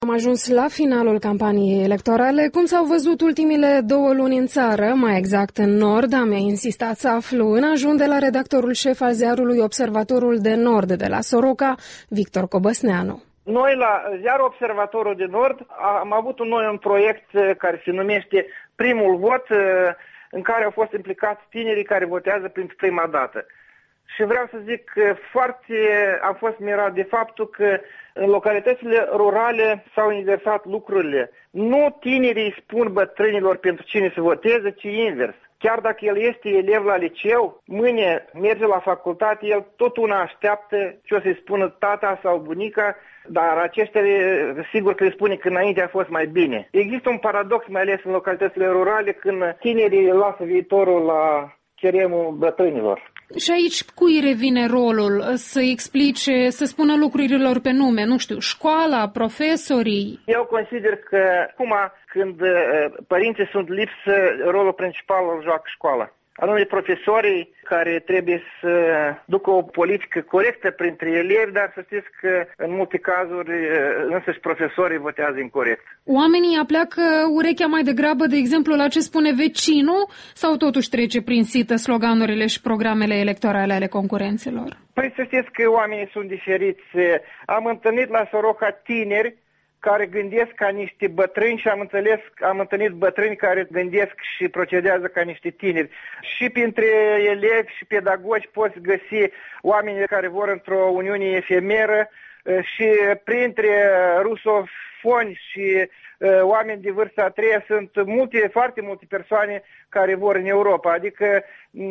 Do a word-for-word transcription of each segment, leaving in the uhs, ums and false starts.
Am ajuns la finalul campaniei electorale. Cum s-au văzut ultimile două luni în țară, mai exact în Nord, am insistat să aflu în ajun de la redactorul șef al ziarului Observatorul de Nord de la Soroca, Victor Cobăsneanu. Noi la ziarul Observatorul de Nord am avut noi un proiect care se numește Primul Vot, în care au fost implicați tinerii care votează pentru prima dată. Și vreau să zic că foarte am fost mirat de faptul că în localitățile rurale s-au inversat lucrurile. Nu tinerii spun bătrânilor pentru cine să voteze, ci invers. Chiar dacă el este elev la liceu, mâine merge la facultate, el tot una așteaptă ce o să-i spună tata sau bunica, dar aceștia sigur că îi spune că înainte a fost mai bine. Există un paradox, mai ales în localitățile rurale, când tinerii lasă viitorul la cheremul bătrânilor. Și aici cui revine rolul să explice, să spună lucrurilor pe nume, nu știu, școala, profesorii? Eu consider că acum când părinții sunt lipsi, rolul principal îl joacă școala. Anume profesorii care trebuie să ducă o politică corectă printre elevi, dar să știți că în multe cazuri însăși profesorii votează incorect. Oamenii apleacă urechea mai degrabă, de exemplu, la ce spune vecinul sau totuși trece prin sită sloganurile și programele electorale ale concurenților? Păi să știți că oamenii sunt diferiți. Am întâlnit la Soroca tineri care gândesc ca niște bătrâni și am, înțeles, am întâlnit bătrâni care gândesc și procedează ca niște tineri. Și printre elevi și pedagogi poți găsi oameni care vor într-o uniune efemeră și printre rusofoni și uh, oameni de vârsta a treia sunt multe, foarte multe persoane care vor în Europa. Adică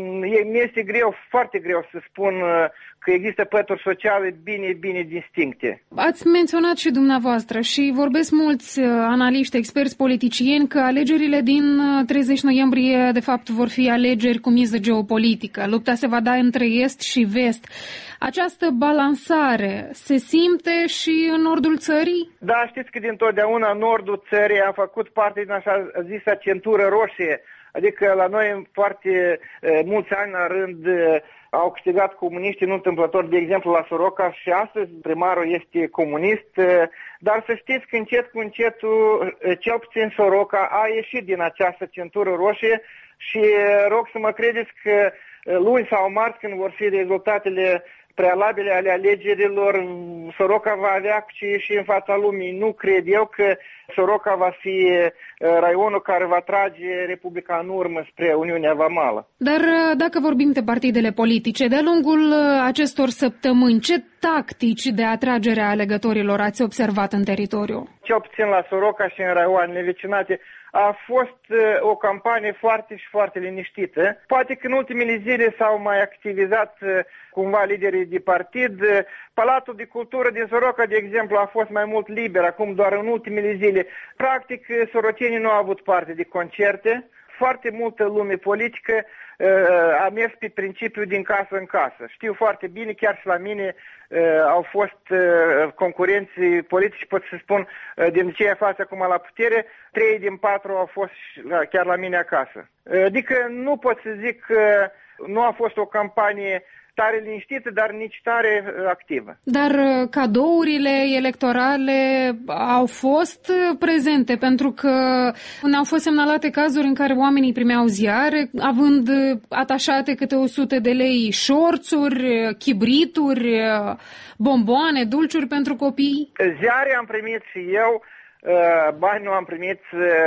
mi este greu, foarte greu să spun uh, că există pături sociale bine, bine distincte. Ați menționat și dumneavoastră și vorbesc mulți uh, analiști, experți, politicieni că alegerile din treizeci noiembrie de fapt vor fi alegeri cu miză geopolitică. Lupta se va da între est și vest. Această balansare se simte și în nordul țării? Da, știți că dintotdeauna nordul țării a făcut parte din așa zisa centură roșie. Adică la noi foarte e, mulți ani la rând e, au câștigat comuniștii, nu întâmplător, de exemplu la Soroca și astăzi primarul este comunist, e, dar să știți că încet cu încetul, e, cel puțin Soroca a ieșit din această centură roșie și e, rog să mă credeți că e, luni sau marți, când vor fi rezultatele prealabile ale alegerilor, Soroca va avea ce ieși în fața lumii. Nu cred eu că Soroca va fi raionul care va trage Republica în urmă spre Uniunea Vamală. Dar dacă vorbim de partidele politice, de-a lungul acestor săptămâni, ce tactici de atragere a alegătorilor ați observat în teritoriu? Cel puțin la Soroca și în raioanele vecinate a fost o campanie foarte și foarte liniștită. Poate că în ultimele zile s-au mai activizat cumva liderii de partid. Palatul de Cultură din Soroca, de exemplu, a fost mai mult liber, acum doar în ultimele zile. Practic, sorocenii nu au avut parte de concerte. Foarte multă lume politică uh, a mers pe principiu din casă în casă. Știu foarte bine, chiar și la mine uh, au fost uh, concurenții politici, pot să spun, uh, din cei aflați acum la putere, trei din patru au fost uh, chiar la mine acasă. Uh, adică nu pot să zic că uh, nu a fost o campanie tare liniștită, dar nici tare activă. Dar cadourile electorale au fost prezente, pentru că ne-au fost semnalate cazuri în care oamenii primeau ziare, având atașate câte o sută de lei șorțuri, chibrituri, bomboane, dulciuri pentru copii. Ziare am primit și eu, bani nu am primit.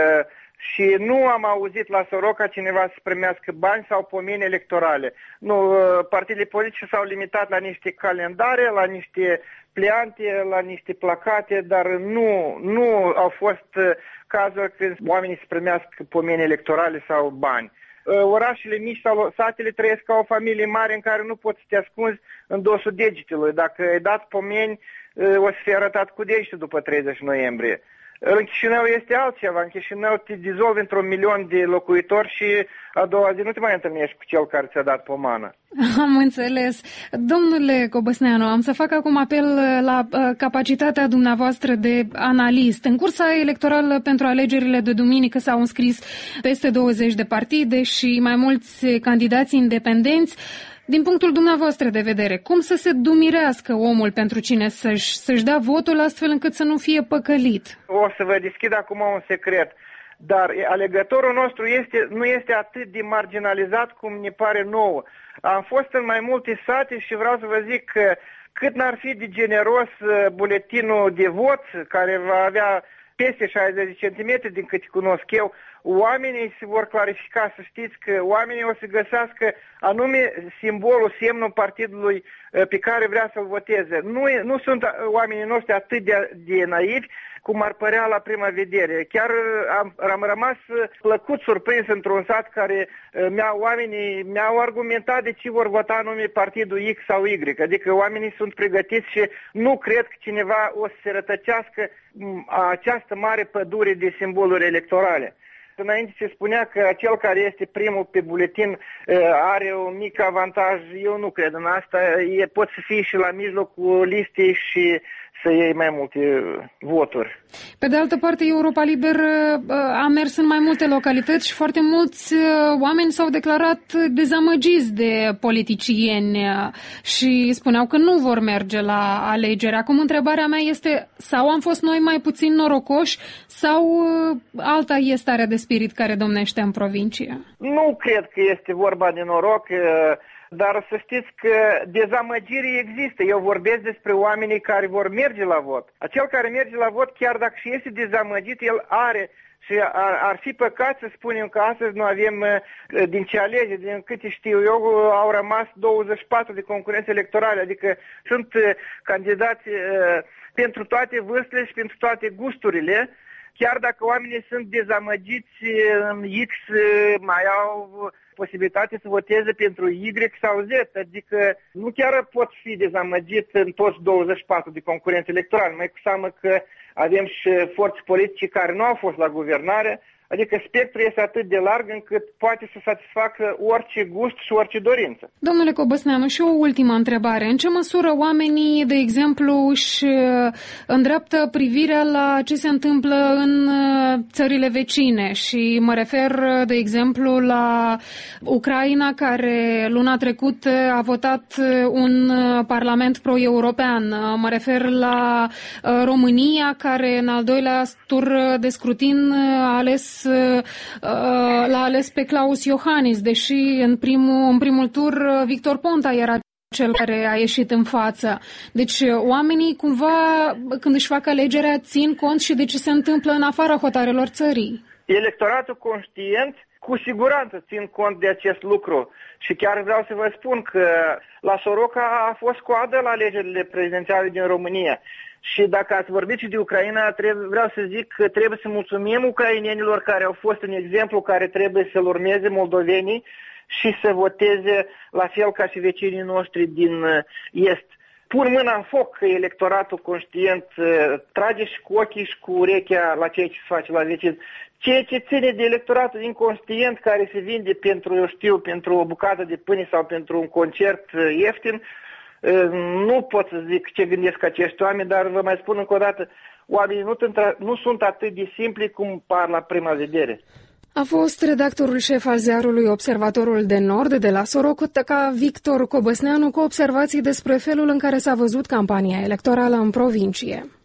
Și nu am auzit la Soroca cineva să primească bani sau pomeni electorale. Nu, partidele politice s-au limitat la niște calendare, la niște pliante, la niște placate, dar nu, nu au fost cazuri când oamenii să primească pomeni electorale sau bani. Orașele mici sau satele trăiesc ca o familie mare în care nu poți să te ascunzi în dosul degetelor. Dacă ai dat pomeni, o să fie arătat cu degetul după treizeci noiembrie. În Chișinău este altceva. În Chișinău te dizolvi într-un milion de locuitori și a doua zi nu te mai întâlnești cu cel care ți-a dat pomană. Am înțeles. Domnule Cobăsneanu, am să fac acum apel la capacitatea dumneavoastră de analist. În cursa electorală pentru alegerile de duminică s-au înscris peste douăzeci de partide și mai mulți candidați independenți. Din punctul dumneavoastră de vedere, cum să se dumirească omul pentru cine să-și, să-și dea votul astfel încât să nu fie păcălit? O să vă deschid acum un secret. Dar alegătorul nostru este, nu este atât de marginalizat cum ne pare nouă. Am fost în mai multe sate și vreau să vă zic că cât n-ar fi de generos buletinul de vot, care va avea peste șaizeci de centimetri din câte cunosc eu, oamenii se vor clarifica, să știți că oamenii o să găsească anume simbolul, semnul partidului pe care vrea să-l voteze. Nu, nu sunt oamenii noștri atât de, de naivi cum ar părea la prima vedere. Chiar am, am rămas plăcut surprins într-un sat care mi-au, oamenii mi-au argumentat de ce vor vota anume partidul X sau Y. Adică oamenii sunt pregătiți și nu cred că cineva o să se rătăcească această mare pădure de simboluri electorale. Înainte se spunea că cel care este primul pe buletin are un mic avantaj. Eu nu cred în asta. E, pot să fie și la mijlocul listei și să iei mai multe voturi. Pe de altă parte, Europa Liber a mers în mai multe localități și foarte mulți oameni s-au declarat dezamăgiți de politicieni și spuneau că nu vor merge la alegeri. Acum, întrebarea mea este, sau am fost noi mai puțin norocoși sau alta e starea de spirit care domnește în provincie? Nu cred că este vorba de noroc. Dar să știți că dezamăgiri există. Eu vorbesc despre oamenii care vor merge la vot. Acel care merge la vot, chiar dacă și este dezamăgit, el are și ar, ar fi păcat să spunem că astăzi nu avem din ce alege. Din câte știu eu, au rămas douăzeci și patru de concurențe electorale, adică sunt candidați pentru toate vârstele și pentru toate gusturile. Chiar dacă oamenii sunt dezamăgiți în X, mai au posibilitate să voteze pentru Y sau Z, adică nu chiar pot fi dezamăgit în toți douăzeci și patru de concurenți electorali, mai cu seamă că avem și forțe politice care nu au fost la guvernare, adică spectrul este atât de larg încât poate să satisfacă orice gust și orice dorință. Domnule Cobăsneanu, și o ultimă întrebare. În ce măsură oamenii, de exemplu, își îndreaptă privirea la ce se întâmplă în țările vecine? Și mă refer, de exemplu, la Ucraina, care luna trecută a votat un parlament pro-european. Mă refer la România, care în al doilea tur de scrutin a ales l-a ales pe Klaus Iohannis, deși în primul, în primul tur Victor Ponta era cel care a ieșit în față. Deci oamenii cumva, când își fac alegerea, țin cont și de ce se întâmplă în afara hotarelor țării. Electoratul conștient cu siguranță țin cont de acest lucru. Și chiar vreau să vă spun că la Soroca a fost coadă la alegerile prezidențiale din România. Și dacă ați vorbit și de Ucraina, trebuie, vreau să zic că trebuie să mulțumim ucrainenilor care au fost un exemplu care trebuie să-l urmeze moldovenii și să voteze la fel ca și vecinii noștri din Est. Pun mâna în foc că electoratul conștient trage și cu ochii și cu urechea la ceea ce se face la vecini. Ceea ce ține de electoratul inconștient care se vinde pentru, eu știu, pentru o bucată de pâine sau pentru un concert ieftin, nu pot să zic ce gândesc acești oameni, dar vă mai spun încă o dată, oamenii nu, nu sunt atât de simpli cum par la prima vedere. A fost redactorul șef al ziarului Observatorul de Nord de la Soroca, Victor Cobăsneanu, cu observații despre felul în care s-a văzut campania electorală în provincie.